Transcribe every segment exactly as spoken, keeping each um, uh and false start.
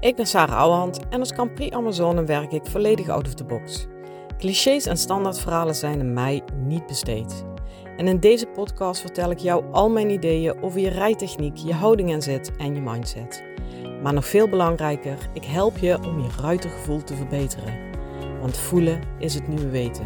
Ik ben Sarah Ouwehand en als Grand Prix Amazone werk ik volledig out of the box. Clichés en standaardverhalen zijn aan mij niet besteed. En in deze podcast vertel ik jou al mijn ideeën over je rijtechniek, je houding en zit en je mindset. Maar nog veel belangrijker, ik help je om je ruitergevoel te verbeteren. Want voelen is het nieuwe weten.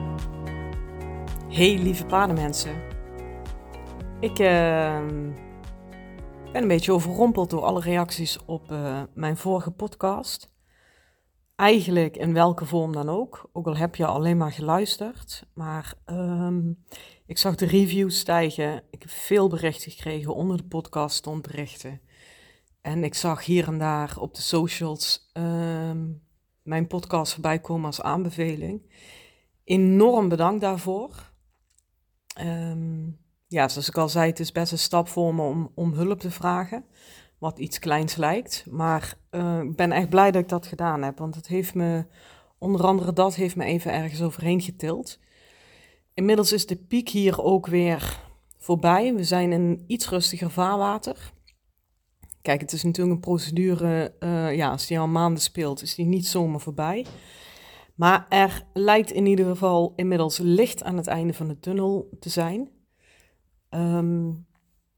Hey lieve paardenmensen. Ik uh, ben een beetje overrompeld door alle reacties op uh, mijn vorige podcast. Eigenlijk in welke vorm dan ook. Ook al heb je alleen maar geluisterd. Maar um, ik zag de reviews stijgen. Ik heb veel berichten gekregen. Onder de podcast stond berichten. En ik zag hier en daar op de socials um, mijn podcast voorbij komen als aanbeveling. Enorm bedankt daarvoor. Um, ja, zoals ik al zei, het is best een stap voor me om, om hulp te vragen. Wat iets kleins lijkt. Maar uh, ik ben echt blij dat ik dat gedaan heb. Want het heeft me, onder andere dat heeft me even ergens overheen getild. Inmiddels is de piek hier ook weer voorbij. We zijn in iets rustiger vaarwater. Kijk, het is natuurlijk een procedure, uh, ja, als die al maanden speelt, is die niet zomaar voorbij. Maar er lijkt in ieder geval inmiddels licht aan het einde van de tunnel te zijn. Um,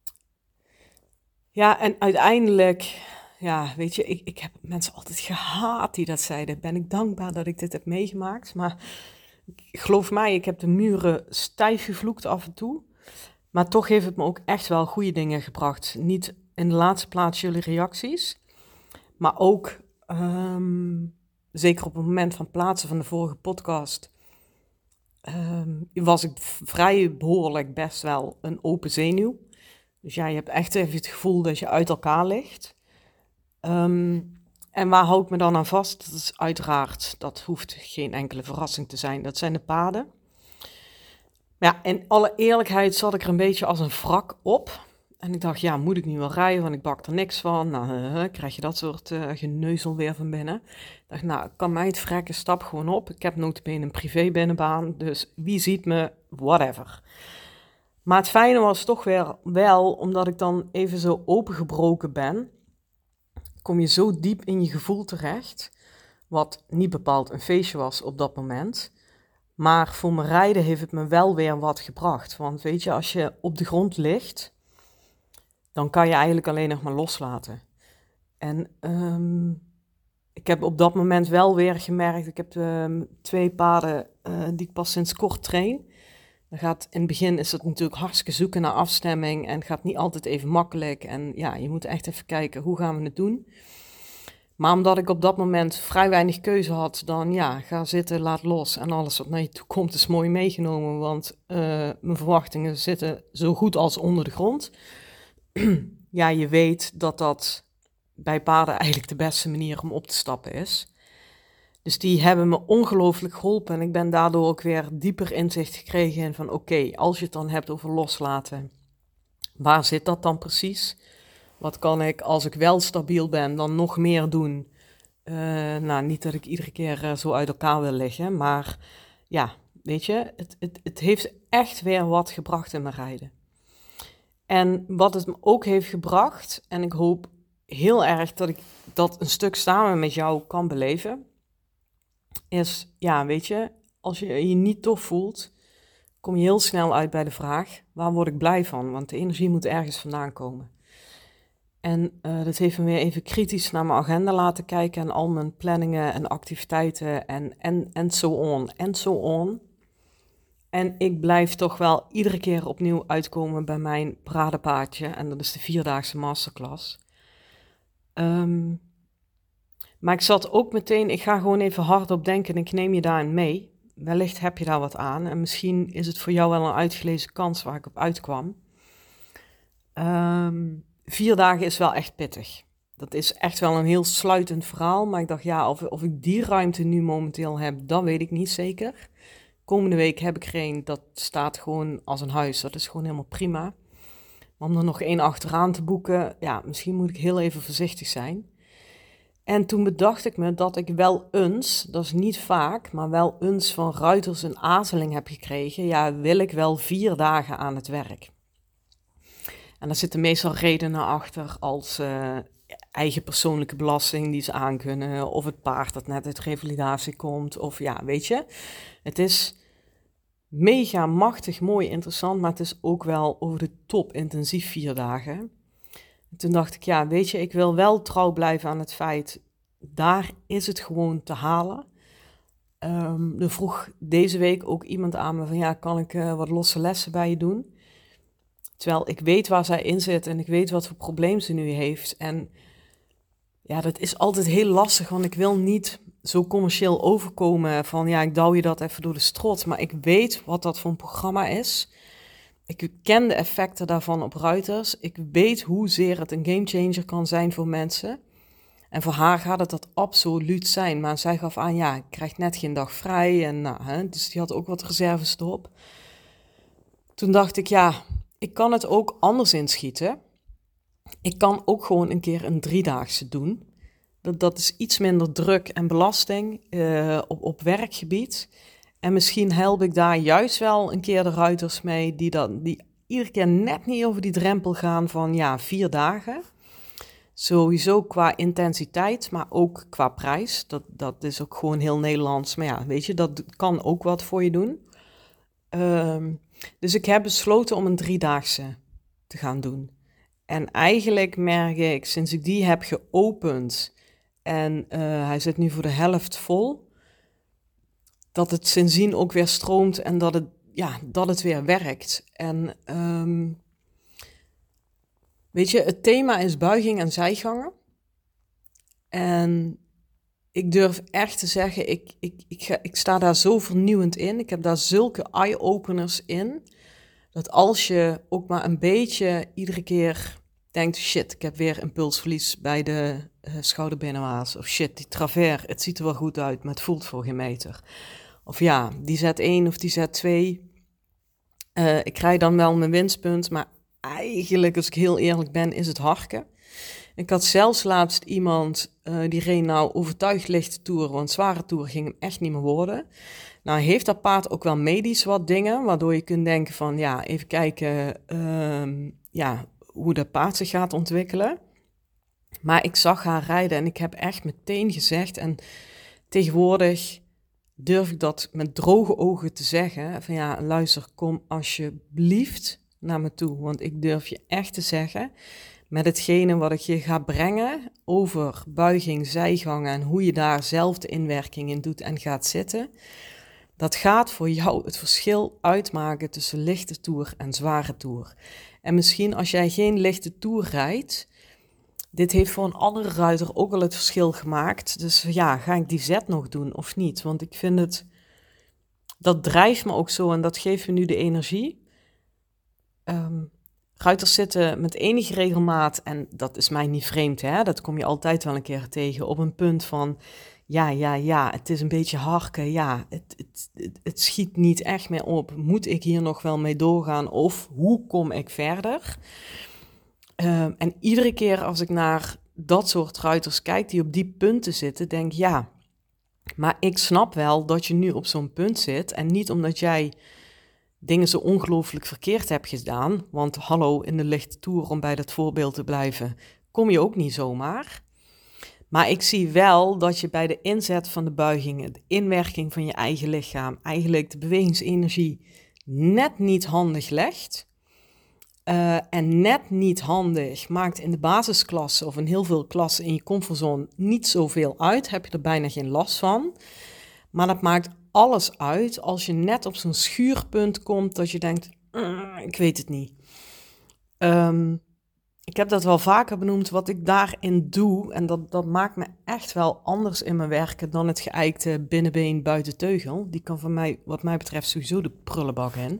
ja, en uiteindelijk, ja, weet je, ik, ik heb mensen altijd gehaat die dat zeiden. Ben ik dankbaar dat ik dit heb meegemaakt. Maar geloof mij, ik heb de muren stijf gevloekt af en toe. Maar toch heeft het me ook echt wel goede dingen gebracht. Niet in de laatste plaats jullie reacties, maar ook, um, zeker op het moment van plaatsen van de vorige podcast, um, was ik vrij behoorlijk best wel een open zenuw. Dus ja, je hebt echt even het gevoel dat je uit elkaar ligt. Um, en waar hou ik me dan aan vast? Dat is uiteraard, dat hoeft geen enkele verrassing te zijn. Dat zijn de paden. Ja, in alle eerlijkheid zat ik er een beetje als een wrak op. En ik dacht, ja, moet ik nu wel rijden, want ik bak er niks van. Nou, uh, krijg je dat soort uh, geneuzel weer van binnen. Ik dacht, nou, kan mij het vrekken, stap gewoon op. Ik heb nota bene een privé binnenbaan, dus wie ziet me, whatever. Maar het fijne was toch weer wel, omdat ik dan even zo opengebroken ben, kom je zo diep in je gevoel terecht, wat niet bepaald een feestje was op dat moment. Maar voor mijn rijden heeft het me wel weer wat gebracht. Want weet je, als je op de grond ligt, dan kan je eigenlijk alleen nog maar loslaten. En um, ik heb op dat moment wel weer gemerkt, ik heb de, twee paarden uh, die ik pas sinds kort train. Dan gaat, in het begin is het natuurlijk hartstikke zoeken naar afstemming en het gaat niet altijd even makkelijk. En ja, je moet echt even kijken, hoe gaan we het doen? Maar omdat ik op dat moment vrij weinig keuze had, dan ja, ga zitten, laat los. En alles wat naar je toe komt is mooi meegenomen, want uh, mijn verwachtingen zitten zo goed als onder de grond. Ja, je weet dat dat bij paarden eigenlijk de beste manier om op te stappen is. Dus die hebben me ongelooflijk geholpen en ik ben daardoor ook weer dieper inzicht gekregen in van oké, okay, als je het dan hebt over loslaten, waar zit dat dan precies? Wat kan ik, als ik wel stabiel ben, dan nog meer doen? Uh, nou, niet dat ik iedere keer uh, zo uit elkaar wil liggen, maar ja, weet je, het, het, het heeft echt weer wat gebracht in mijn rijden. En wat het me ook heeft gebracht, en ik hoop heel erg dat ik dat een stuk samen met jou kan beleven, is, ja, weet je, als je je niet tof voelt, kom je heel snel uit bij de vraag, waar word ik blij van? Want de energie moet ergens vandaan komen. En uh, dat heeft me weer even kritisch naar mijn agenda laten kijken en al mijn planningen en activiteiten en en en so on, en so on. En ik blijf toch wel iedere keer opnieuw uitkomen bij mijn paradepaardje en dat is de vierdaagse masterclass. Um, maar ik zat ook meteen, ik ga gewoon even hardop denken en ik neem je daarin mee. Wellicht heb je daar wat aan en misschien is het voor jou wel een uitgelezen kans waar ik op uitkwam. Um, vier dagen is wel echt pittig. Dat is echt wel een heel sluitend verhaal, maar ik dacht ja, of, of ik die ruimte nu momenteel heb, dat weet ik niet zeker. Komende week heb ik er een, dat staat gewoon als een huis, dat is gewoon helemaal prima. Maar om er nog één achteraan te boeken, ja, misschien moet ik heel even voorzichtig zijn. En toen bedacht ik me dat ik wel eens, dat is niet vaak, maar wel eens van ruiters een aarzeling heb gekregen. Ja, wil ik wel vier dagen aan het werk? En daar zitten meestal redenen achter als, uh, eigen persoonlijke belasting die ze aankunnen, of het paard dat net uit revalidatie komt, of ja, weet je. Het is mega machtig, mooi, interessant, maar het is ook wel over de top intensief vier dagen. En toen dacht ik, ja, weet je, ik wil wel trouw blijven aan het feit, daar is het gewoon te halen. Um, er vroeg deze week ook iemand aan me van, ja, kan ik uh, wat losse lessen bij je doen? Terwijl ik weet waar zij in zit en ik weet wat voor probleem ze nu heeft. En ja, dat is altijd heel lastig, want ik wil niet zo commercieel overkomen van, ja, ik douw je dat even door de strot. Maar ik weet wat dat voor een programma is. Ik ken de effecten daarvan op ruiters. Ik weet hoezeer het een gamechanger kan zijn voor mensen. En voor haar gaat het dat absoluut zijn. Maar zij gaf aan, ja, ik krijg net geen dag vrij. En nou, hè, dus die had ook wat reserves erop. Toen dacht ik, ja, ik kan het ook anders inschieten. Ik kan ook gewoon een keer een driedaagse doen. Dat, dat is iets minder druk en belasting uh, op, op werkgebied. En misschien help ik daar juist wel een keer de ruiters mee die, dat, die iedere keer net niet over die drempel gaan van ja, vier dagen. Sowieso qua intensiteit, maar ook qua prijs. Dat, dat is ook gewoon heel Nederlands. Maar ja, weet je, dat kan ook wat voor je doen. Um, dus ik heb besloten om een driedaagse te gaan doen. En eigenlijk merk ik, sinds ik die heb geopend en uh, hij zit nu voor de helft vol, dat het sindsdien ook weer stroomt en dat het, ja, dat het weer werkt. En um, weet je, het thema is buiging en zijgangen. En ik durf echt te zeggen, ik, ik, ik, ga, ik sta daar zo vernieuwend in. Ik heb daar zulke eye-openers in, dat als je ook maar een beetje iedere keer denkt, shit, ik heb weer impulsverlies bij de uh, schouderbinnenwaas. Of shit, die travers, het ziet er wel goed uit, maar het voelt voor geen meter. Of ja, die zet één of die zet twee. Uh, ik krijg dan wel mijn winstpunt, maar eigenlijk, als ik heel eerlijk ben, is het harken. Ik had zelfs laatst iemand, uh, die reed nou overtuigd lichte toer, want zware toer ging hem echt niet meer worden. Nou heeft dat paard ook wel medisch wat dingen, waardoor je kunt denken van, ja, even kijken, uh, ja, hoe dat paard zich gaat ontwikkelen. Maar ik zag haar rijden en ik heb echt meteen gezegd, en tegenwoordig durf ik dat met droge ogen te zeggen, van ja, luister, kom alsjeblieft naar me toe, want ik durf je echt te zeggen, met hetgene wat ik je ga brengen over buiging, zijgangen en hoe je daar zelf de inwerking in doet en gaat zitten, dat gaat voor jou het verschil uitmaken tussen lichte toer en zware toer. En misschien als jij geen lichte toer rijdt, dit heeft voor een andere ruiter ook al het verschil gemaakt. Dus ja, ga ik die zet nog doen of niet? Want ik vind het, dat drijft me ook zo en dat geeft me nu de energie. Um, ruiters zitten met enige regelmaat, en dat is mij niet vreemd, hè? Dat kom je altijd wel een keer tegen, op een punt van, ja, ja, ja, het is een beetje harken, ja, het, het, het, het schiet niet echt meer op. Moet ik hier nog wel mee doorgaan of hoe kom ik verder? Um, en iedere keer als ik naar dat soort ruiters kijk die op die punten zitten, denk ik, ja, maar ik snap wel dat je nu op zo'n punt zit en niet omdat jij dingen zo ongelooflijk verkeerd hebt gedaan, want hallo, in de lichte toer, om bij dat voorbeeld te blijven, kom je ook niet zomaar. Maar ik zie wel dat je bij de inzet van de buigingen, de inwerking van je eigen lichaam, eigenlijk de bewegingsenergie net niet handig legt. Uh, en net niet handig maakt in de basisklasse of in heel veel klassen in je comfortzone niet zoveel uit. Heb je er bijna geen last van. Maar dat maakt alles uit als je net op zo'n schuurpunt komt dat je denkt, mm, ik weet het niet. Um, ik heb dat wel vaker benoemd, wat ik daarin doe. En dat, dat maakt me echt wel anders in mijn werken dan het geëikte binnenbeen buiten teugel. Die kan van mij, wat mij betreft, sowieso de prullenbak in.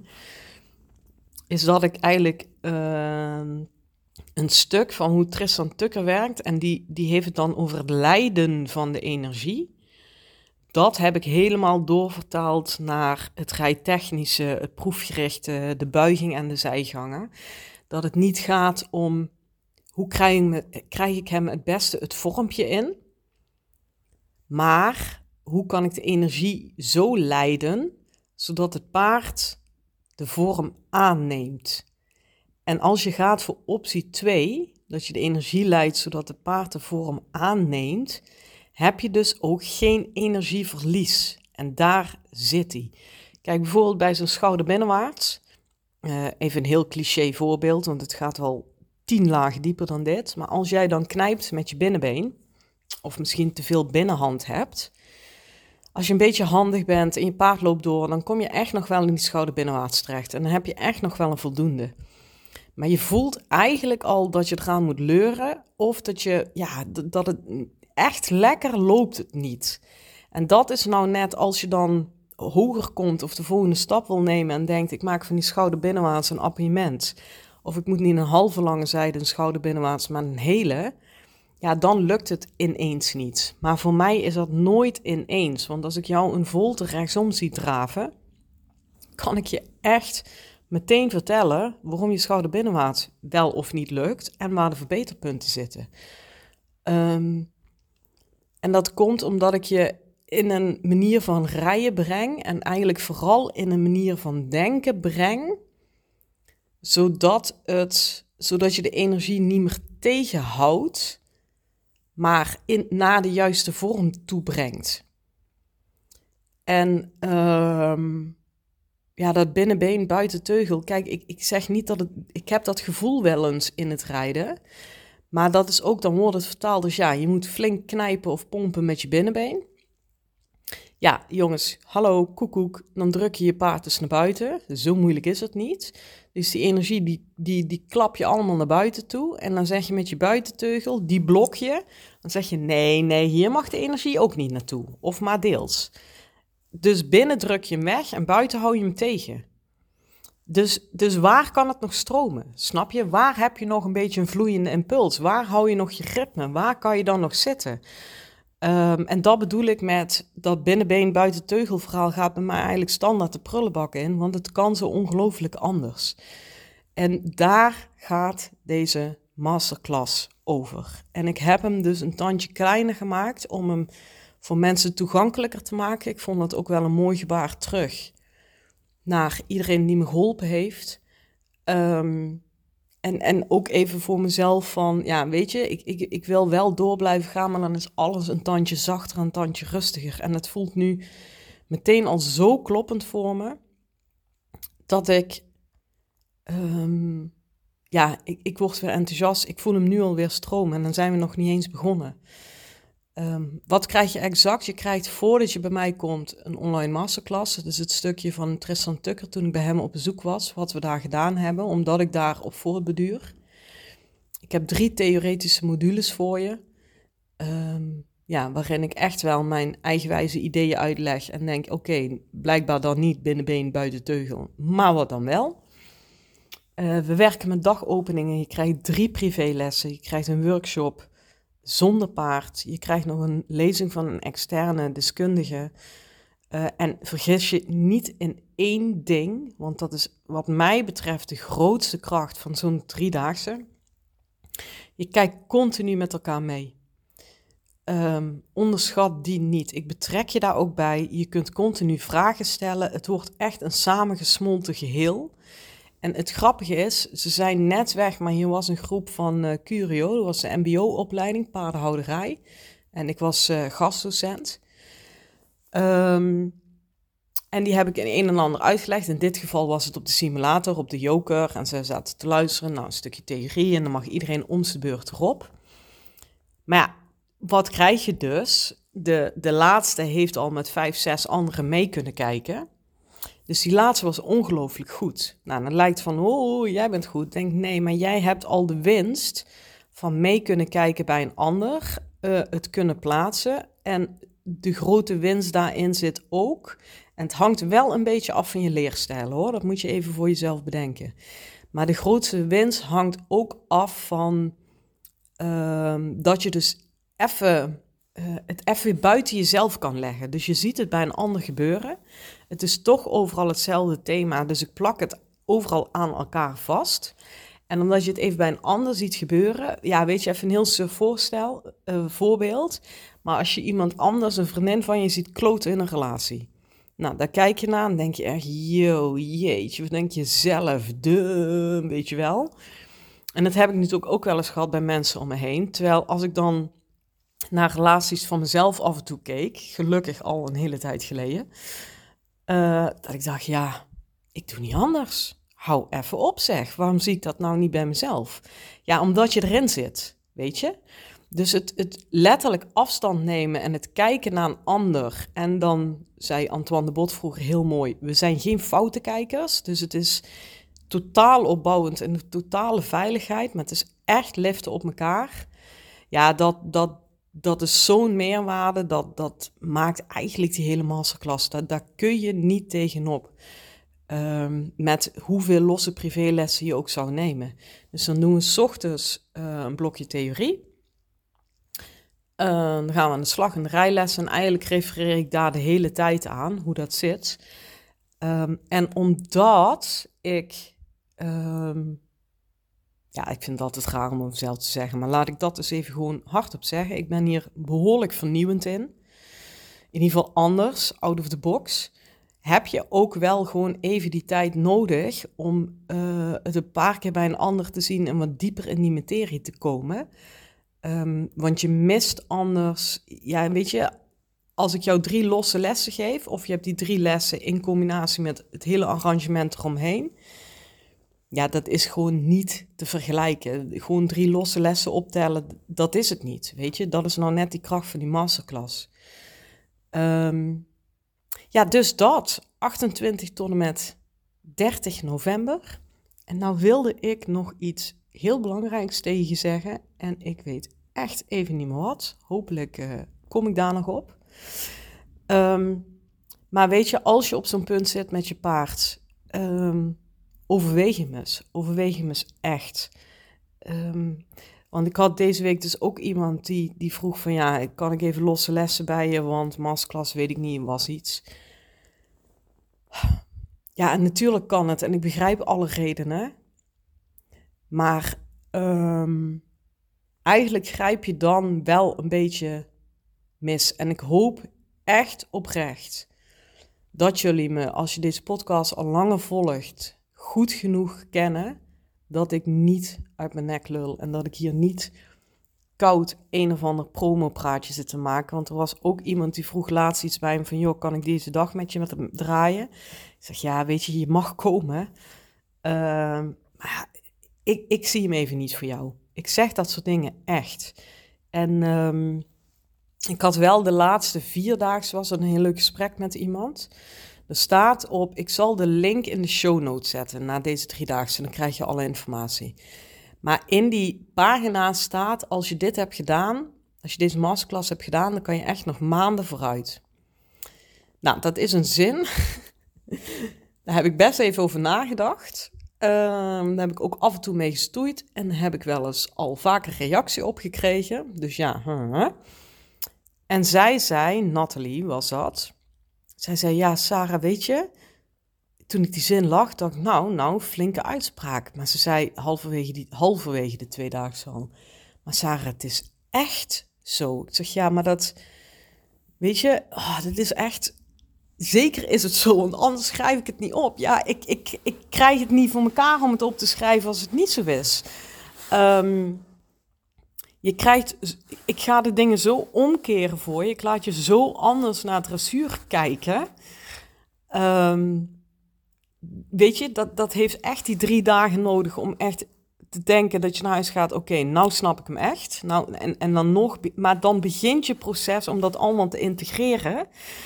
Is dat ik eigenlijk uh, een stuk van hoe Tristan Tucker werkt, en die, die heeft het dan over het leiden van de energie. Dat heb ik helemaal doorvertaald naar het rijtechnische, het proefgerichte, de buiging en de zijgangen. Dat het niet gaat om hoe krijg ik, me, krijg ik hem het beste het vormpje in, maar hoe kan ik de energie zo leiden, zodat het paard de vorm aanneemt. En als je gaat voor optie twee, dat je de energie leidt zodat het paard de vorm aanneemt, heb je dus ook geen energieverlies. En daar zit hij. Kijk, bijvoorbeeld bij zo'n schouder binnenwaarts. Uh, even een heel cliché voorbeeld, want het gaat wel tien lagen dieper dan dit. Maar als jij dan knijpt met je binnenbeen, of misschien te veel binnenhand hebt, als je een beetje handig bent en je paard loopt door, dan kom je echt nog wel in die schouder binnenwaarts terecht. En dan heb je echt nog wel een voldoende. Maar je voelt eigenlijk al dat je eraan moet leuren, of dat je, ja, d- dat het echt lekker loopt het niet. En dat is nou net als je dan hoger komt of de volgende stap wil nemen en denkt, ik maak van die schouder binnenwaarts een appiëment. Of ik moet niet een halve lange zijde een schouder binnenwaarts, maar een hele. Ja, dan lukt het ineens niet. Maar voor mij is dat nooit ineens. Want als ik jou een volte rechtsom zie draven, kan ik je echt meteen vertellen waarom je schouder binnenwaarts wel of niet lukt en waar de verbeterpunten zitten. Um, en dat komt omdat ik je in een manier van rijden breng en eigenlijk vooral in een manier van denken breng, zodat, het, zodat je de energie niet meer tegenhoudt, maar in, naar de juiste vorm toebrengt. En um, ja, dat binnenbeen buiten teugel. Kijk, ik, ik zeg niet dat het... Ik heb dat gevoel wel eens in het rijden. Maar dat is ook, dan wordt het vertaald. Dus ja, je moet flink knijpen of pompen met je binnenbeen. Ja, jongens, hallo, koekoek. Dan druk je je paard dus naar buiten. Zo moeilijk is het niet. Dus die energie, die, die, die klap je allemaal naar buiten toe. En dan zeg je met je buitenteugel, die blok je. Dan zeg je, nee, nee, hier mag de energie ook niet naartoe. Of maar deels. Dus binnen druk je hem weg en buiten hou je hem tegen. Dus, dus waar kan het nog stromen? Snap je? Waar heb je nog een beetje een vloeiende impuls? Waar hou je nog je ritme? Waar kan je dan nog zitten? Um, en dat bedoel ik met dat binnenbeen buiten teugelverhaal gaat bij mij eigenlijk standaard de prullenbak in, want het kan zo ongelooflijk anders. En daar gaat deze masterclass over. En ik heb hem dus een tandje kleiner gemaakt om hem voor mensen toegankelijker te maken. Ik vond dat ook wel een mooi gebaar terug naar iedereen die me geholpen heeft. Um, en, en ook even voor mezelf van, ja, weet je, ik, ik, ik wil wel door blijven gaan, maar dan is alles een tandje zachter, een tandje rustiger. En het voelt nu meteen al zo kloppend voor me, dat ik, um, ja, ik, ik word weer enthousiast. Ik voel hem nu alweer stromen en dan zijn we nog niet eens begonnen. Um, wat krijg je exact? Je krijgt voordat je bij mij komt een online masterclass. Dat is het stukje van Tristan Tucker toen ik bij hem op bezoek was. Wat we daar gedaan hebben, omdat ik daar op voortbeduur. Ik heb drie theoretische modules voor je. Um, ja, waarin ik echt wel mijn eigenwijze ideeën uitleg. En denk, oké, okay, blijkbaar dan niet binnenbeen buiten teugel. Maar wat dan wel? Uh, we werken met dagopeningen. Je krijgt drie privélessen. Je krijgt een workshop zonder paard. Je krijgt nog een lezing van een externe deskundige. Uh, en vergis je niet in één ding, want dat is wat mij betreft de grootste kracht van zo'n driedaagse. Je kijkt continu met elkaar mee. Um, onderschat die niet. Ik betrek je daar ook bij. Je kunt continu vragen stellen. Het wordt echt een samengesmolten geheel. En het grappige is, ze zijn net weg, maar hier was een groep van uh, Curio, dat was de M B O-opleiding, paardenhouderij. En ik was uh, gastdocent. Um, en die heb ik in een en ander uitgelegd. In dit geval was het op de simulator, op de joker. En ze zaten te luisteren naar een stukje theorie en dan mag iedereen om zijn beurt erop. Maar ja, wat krijg je dus? De, de laatste heeft al met vijf, zes anderen mee kunnen kijken. Dus die laatste was ongelooflijk goed. Nou, dan lijkt van, oh, jij bent goed. Denk, nee, maar jij hebt al de winst van mee kunnen kijken bij een ander, uh, het kunnen plaatsen. En de grote winst daarin zit ook. En het hangt wel een beetje af van je leerstijl, hoor. Dat moet je even voor jezelf bedenken. Maar de grootste winst hangt ook af van uh, dat je dus even... Uh, het even weer buiten jezelf kan leggen. Dus je ziet het bij een ander gebeuren. Het is toch overal hetzelfde thema, dus ik plak het overal aan elkaar vast. En omdat je het even bij een ander ziet gebeuren, ja, weet je, even een heel suf voorstel, uh, voorbeeld. Maar als je iemand anders, een vriendin van je, ziet kloten in een relatie. Nou, daar kijk je naar en denk je echt, yo, jeetje, wat denk je zelf, dum, weet je wel. En dat heb ik natuurlijk ook wel eens gehad bij mensen om me heen. Terwijl als ik dan naar relaties van mezelf af en toe keek, gelukkig al een hele tijd geleden, uh, dat ik dacht, ja, ik doe niet anders. Hou even op zeg, waarom zie ik dat nou niet bij mezelf? Ja, omdat je erin zit, weet je? Dus het, het letterlijk afstand nemen en het kijken naar een ander. En dan zei Antoine de Bot vroeger heel mooi, we zijn geen foutenkijkers. Dus het is totaal opbouwend en de totale veiligheid. Maar het is echt liften op elkaar. Ja, dat, dat, dat is zo'n meerwaarde. Dat, dat maakt eigenlijk die hele masterclass. Dat, daar kun je niet tegenop. Um, met hoeveel losse privélessen je ook zou nemen. Dus dan doen we 's ochtends uh, een blokje theorie. Uh, dan gaan we aan de slag in de rijlessen. En eigenlijk refereer ik daar de hele tijd aan, hoe dat zit. Um, en omdat ik... Um, ja, ik vind dat het raar om het zelf te zeggen. Maar laat ik dat dus even gewoon hardop zeggen. Ik ben hier behoorlijk vernieuwend in. In ieder geval anders, out of the box. Heb je ook wel gewoon even die tijd nodig om uh, het een paar keer bij een ander te zien en wat dieper in die materie te komen. Um, want je mist anders, ja, weet je, als ik jou drie losse lessen geef, of je hebt die drie lessen in combinatie met het hele arrangement eromheen, ja, dat is gewoon niet te vergelijken. Gewoon drie losse lessen optellen, dat is het niet, weet je. Dat is nou net die kracht van die masterclass. Um, ja, dus dat, achtentwintig tot en met dertig november. En nou wilde ik nog iets heel belangrijks tegen je zeggen. En ik weet echt even niet meer wat. Hopelijk uh, kom ik daar nog op. Um, maar weet je, als je op zo'n punt zit met je paard, um, overweeg hem eens. Overweeg hem eens echt. Um, want ik had deze week dus ook iemand die, die vroeg van ja, kan ik even losse lessen bij je, want masterclass weet ik niet, was iets. Ja, en natuurlijk kan het en ik begrijp alle redenen. Maar um, eigenlijk grijp je dan wel een beetje mis. En ik hoop echt oprecht dat jullie me, als je deze podcast al langer volgt, goed genoeg kennen dat ik niet uit mijn nek lul. En dat ik hier niet koud een of ander promopraatje zit te maken. Want er was ook iemand die vroeg laatst iets bij hem van, joh, kan ik deze dag met je met hem draaien? Ik zeg, ja, weet je, je mag komen. Uh, maar ik, ik zie hem even niet voor jou. Ik zeg dat soort dingen echt. En um, ik had wel de laatste vierdaagse, was er een heel leuk gesprek met iemand. Er staat op, ik zal de link in de show notes zetten na deze driedaagse. Dan krijg je alle informatie. Maar in die pagina staat, als je dit hebt gedaan, als je deze masterclass hebt gedaan, dan kan je echt nog maanden vooruit. Nou, dat is een zin. Daar heb ik best even over nagedacht. Uh, daar heb ik ook af en toe mee gestoeid. En daar heb ik wel eens al vaker reactie op gekregen. Dus ja. Huh. En zij zei, Nathalie was dat. Zij zei, ja Sarah, weet je, toen ik die zin lag, dacht ik, nou, nou, flinke uitspraak. Maar ze zei halverwege, die, halverwege de tweedaagse al. Maar Sarah, het is echt zo. Ik zeg, ja, maar dat, weet je, oh, dat is echt, zeker is het zo, want anders schrijf ik het niet op. Ja, ik, ik, ik krijg het niet voor elkaar om het op te schrijven als het niet zo is. Um, je krijgt, ik ga de dingen zo omkeren voor je. Ik laat je zo anders naar dressuur kijken. Um, Weet je, dat, dat heeft echt die drie dagen nodig om echt te denken dat je naar huis gaat. Oké, okay, nou snap ik hem echt. Nou, en, en dan nog, maar dan begint je proces om dat allemaal te integreren.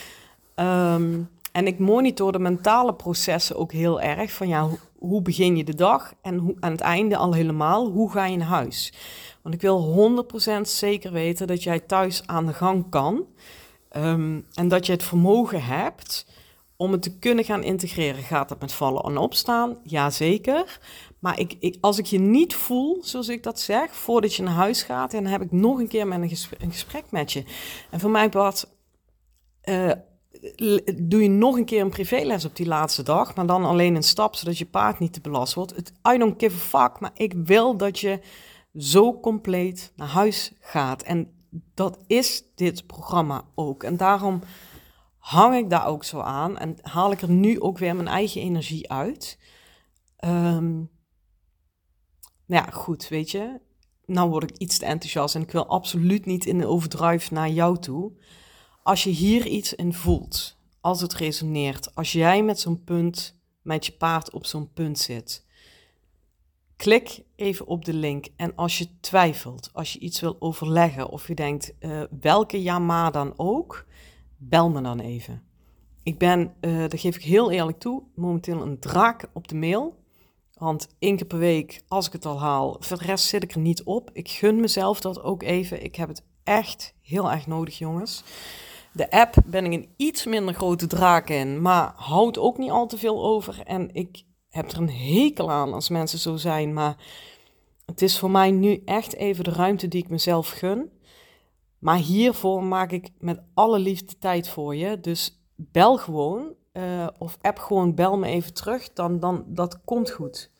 Um, en ik monitor de mentale processen ook heel erg. Van ja, hoe, hoe begin je de dag? En hoe, aan het einde al helemaal, hoe ga je naar huis? Want ik wil honderd procent zeker weten dat jij thuis aan de gang kan. Um, en dat je het vermogen hebt om het te kunnen gaan integreren. Gaat dat met vallen en opstaan? Jazeker. Maar ik, ik, als ik je niet voel, zoals ik dat zeg, voordat je naar huis gaat, dan heb ik nog een keer met een, gesprek, een gesprek met je. En voor mij, Bart, uh, doe je nog een keer een privéles op die laatste dag, maar dan alleen een stap, zodat je paard niet te belast wordt. Het, I don't give a fuck, maar ik wil dat je zo compleet naar huis gaat. En dat is dit programma ook. En daarom hang ik daar ook zo aan en haal ik er nu ook weer mijn eigen energie uit. Um, Nou ja, goed, weet je. Nou word ik iets te enthousiast en ik wil absoluut niet in de overdrive naar jou toe. Als je hier iets in voelt, als het resoneert, als jij met zo'n punt, met je paard op zo'n punt zit, klik even op de link. En als je twijfelt, als je iets wil overleggen of je denkt, uh, welke ja maar dan ook, bel me dan even. Ik ben, uh, dat geef ik heel eerlijk toe, momenteel een draak op de mail. Want één keer per week, als ik het al haal, voor de rest zit ik er niet op. Ik gun mezelf dat ook even. Ik heb het echt heel erg nodig, jongens. De app ben ik een iets minder grote draak in, maar houdt ook niet al te veel over. En ik heb er een hekel aan als mensen zo zijn. Maar het is voor mij nu echt even de ruimte die ik mezelf gun. Maar hiervoor maak ik met alle liefde tijd voor je. Dus bel gewoon. Uh, of app gewoon, bel me even terug. Dan, dan, dat komt goed.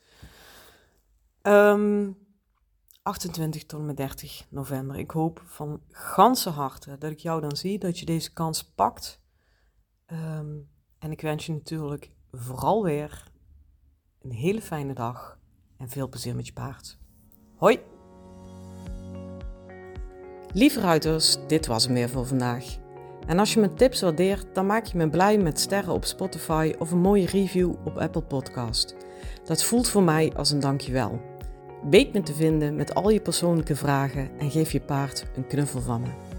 Um, achtentwintig tot en met dertig november. Ik hoop van ganse harte dat ik jou dan zie. Dat je deze kans pakt. Um, en ik wens je natuurlijk vooral weer een hele fijne dag. En veel plezier met je paard. Hoi! Lieve ruiters, dit was hem weer voor vandaag. En als je mijn tips waardeert, dan maak je me blij met sterren op Spotify of een mooie review op Apple Podcast. Dat voelt voor mij als een dankjewel. Weet me te vinden met al je persoonlijke vragen en geef je paard een knuffel van me.